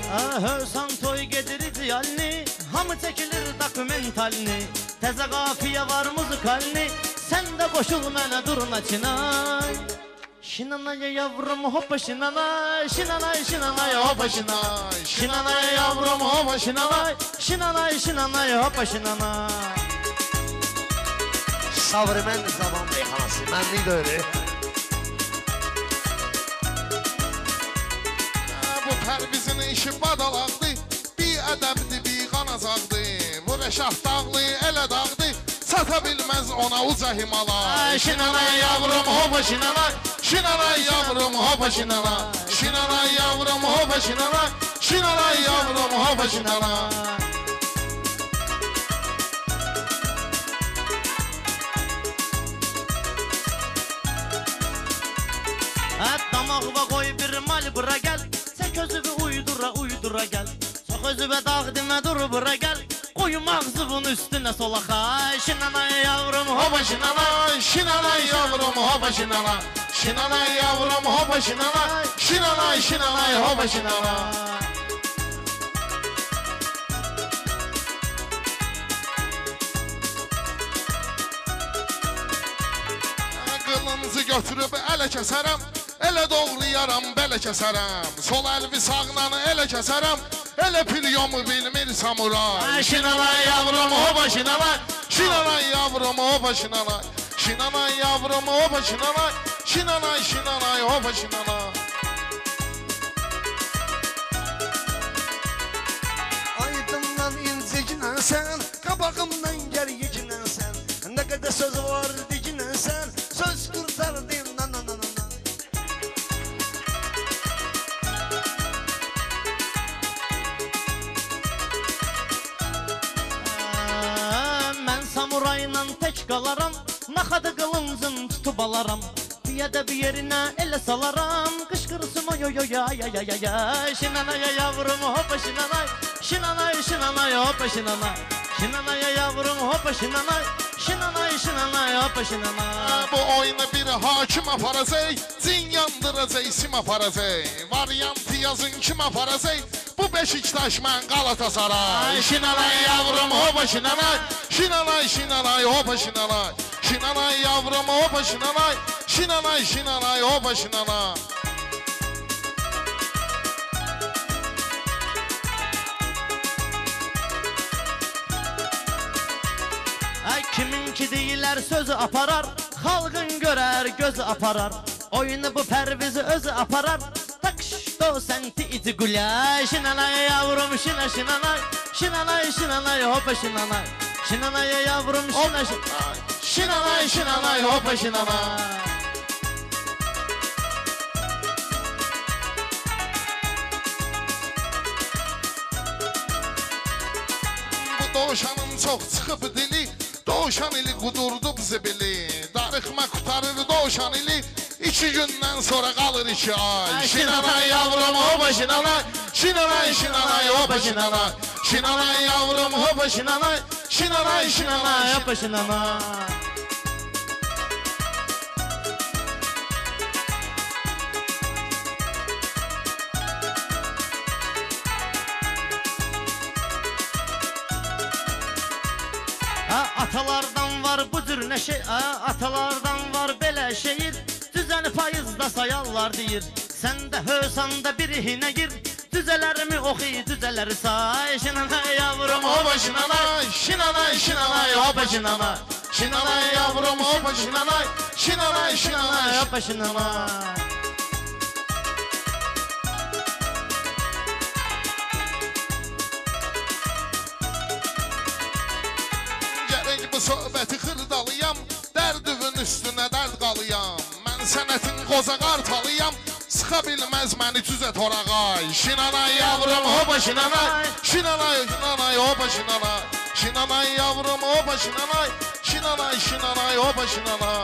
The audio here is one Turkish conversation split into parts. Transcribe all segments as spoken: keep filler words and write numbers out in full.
Hövsan toy gedirir diyalini, hamı çekilir dokumentalini. Teze kafiye var muzikalini, sen de koşul mənə duruna çinay. Şinanay yavrum hoppa şinanay, şinanay şinanay hoppa şinanay. Şinanay yavrum hoppa şinanay, şinanay şinanay hoppa şinanay. Sabrı mən də zaman meyxanası, mənlik də öyle. Bu Pərvizin işi badalaqdı, bir ədəbdi, bir qanacaqdı. Bu Rəşad dağlı, elə dağdı, sata bilməz ona uca Himalay. Şinanay yavrum hoppa şinanay, Şinanay yavrum hoppa şinanay, Şinanay yavrum hoppa şinanay, Şinanay yavrum hoppa şinanay. damağıma koy bir mal bura gel. Sen közübü uydura uydura gel. Çok özübe dağ deme dur bura gel. Koyum ağzı bunun üstüne solaka. Şinanay yavrum hopa şinanay, Şinanay yavrum hoppa şinanay, Şinanay yavrum hoppa şinanay, Şinanay şinanay hoppa şinanay. Qılıncı götürüb ələ kəsərəm, elə doğrayaram, belə kəsərəm. Sol əlvi sağla elə kəsərəm, elə pilyomu bilmir samuray. Şinanay yavrum hopa şinanay, Şinanay yavrum hoppa şinanay, Şinanay yavrum hoppa şinanay, Şinanay şinanay hoppa şinanay. Aydımdan incəginən sən, qabağımdan gərgiginən sən. Nə qədər söz var diginən sən, söz qurtardın nan nan nan nan. Mən samurayla tək qalaram, naxadı qılıncın tutub alaram. Bir də bir yerinə elə salaram, qışqırsın oy oy oy ay ay ay ay. Şinanay yavrum hoppa şinanay, Şinanay şinanay hoppa şinanay. Şinanay yavrum hoppa şinanay, Şinanay şinanay hoppa şinanay. Bu oyunu bir hakim aparacaq, cin yandıracaq, isim aparacaq. Variantı yazın kim aparacaq, bu Beşiktaş mən Galatasaray. Şinanay yavrum hoppa şinanay, Şinanay şinanay hoppa şinanay, Şinanay yavrum hoppa şinanay, Şinanay şinanay hoppa şinanay. Kiminki deyilər sözü aparar, xalqın görər gözü aparar. Oyunu bu Pərvizi özü aparar, takş do senti iti gülay. Şinanay yavrum şina şinanay, Şinanay şinanay hoppa şinanay. Şinanay yavrum şina şinanay, Şinanay şinanay hoppa şinanay. Bu doğuşanın çox çıxıb dili, Doğuşan ili qudurdub zibili, darıxma qutarır doğuşan ili, iki gündən sonra qalır iki ay. Şinanay yavrum hoppa şinanay, Şinanay şinanay hoppa şinanay, Şinanay yavrum hoppa şinanay, Şinanay şinanay hoppa şinanay. Atalardan var bu cür neşe, atalardan var belə şehir. Düzəni payızda sayarlar deyir. Sən də hösanda birihinə gir, düzələrimi oxuy, düzələri say. Şinanay yavrum hoppa şinanay, Şinanay şinanay hoppa şinanay, Şinanay yavrum hoppa şinanay, Şinanay şinanay hoppa şinanay. Bu söhbəti xırdalıyam, dərdüvün üstünə dərd qalıyam. Mən sənətin qoza qartalıyam, sıxa bilməz məni cüzə torağay. Şinanay yavrum hoppa şinanay, Şinanay şinanay hoppa şinanay, Şinanay yavrum hoppa şinanay, Şinanay şinanay hoppa şinanay.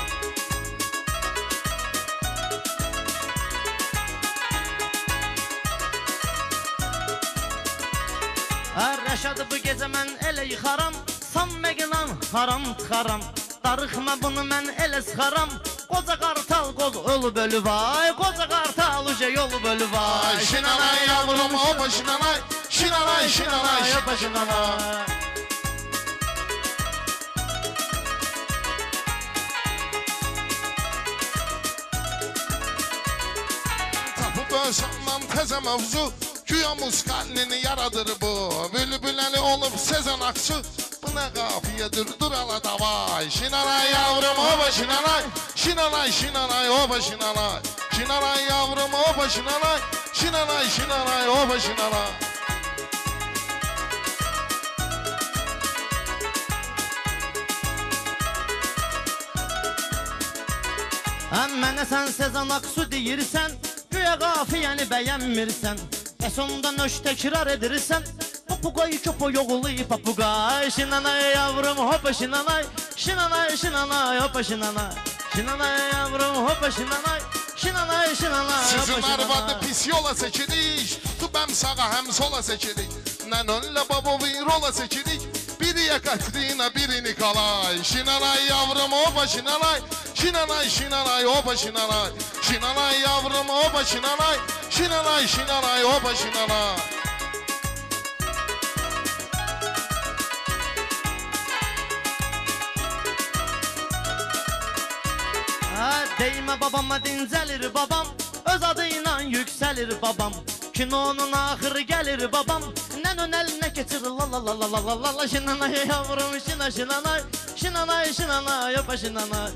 Rəşadı bu gecə mən elə yıxaram, Sam məqlan haram tıxaram. Darıxma bunu mən elə sıxaram, Koca kartal koz ölü bölü vay. Koca kartal uca yolu bölü vay. Şinanay yavrum hopa şinanay. Şinanay şinanay Hopa şinanay. Tapıb ölsəmməm təzə mövzu. Güya muskallini yaradır bu. Bülbüləli olub Sezen Aksu. Bu nə qafiyyədir dur ala davay. Şinanay yavrum hopa şinanay. Şinanay şinanay hopa şinanay. Şinanay yavrum hopa şinanay. Şinanay şinanay hopa şinanay. Həm mənə sən Sezen Aksu deyirsən. Güya qafiyəni bəyənmirsən. Bəs ondan öş təkrar edirsən. Papugay köpək oğlu papugay. Şinanay yavrum hopa şinanay. Şinanay şinanay hopa şinanay. Şinanay yavrum hopa şinanay. Şinanay şinanay hopa Sizin arvadı şinanay. pis yola çəkirik. Tutub həm sağa həm sola çəkirik. Nənönlə babovi rola çəkirik. Biriyə Katrina biri Nikolay. Şinanay yavrum hopa şinanay. Şinanay şinanay hopa şinanay. Şinanay yavrum hopa şinanay. Şinanay şinanay hopa şinanay. Ha, değme babama dincəlir babam. Öz adıyla yüksəlir babam. Kinonun axırı gəlir babam. Nənön əlinə keçir la la la la la la la la. Şinanay yavrum şina şinanay. Şinanay şinanay hopa şinanay.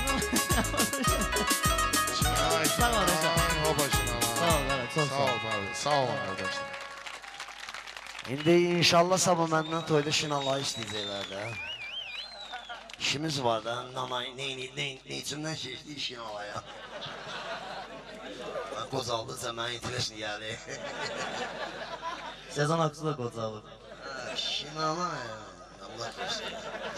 Şinanay Sağ ol, şinanay hopa şinanay. Sağ ol, evet, çok Sağ sağ ol. ol abi, sağ ol arkadaşlar. İndi inşallah sabah məndən toyda şinalay istəyəcəklər də. İşimiz var da, nanay, neyni, neyni, neyçindən keçdik şinalaya. Qocaldıca mən itiləşini gəli. Sezen Aksu da qocalır. Şinalay, Allah qoşsun.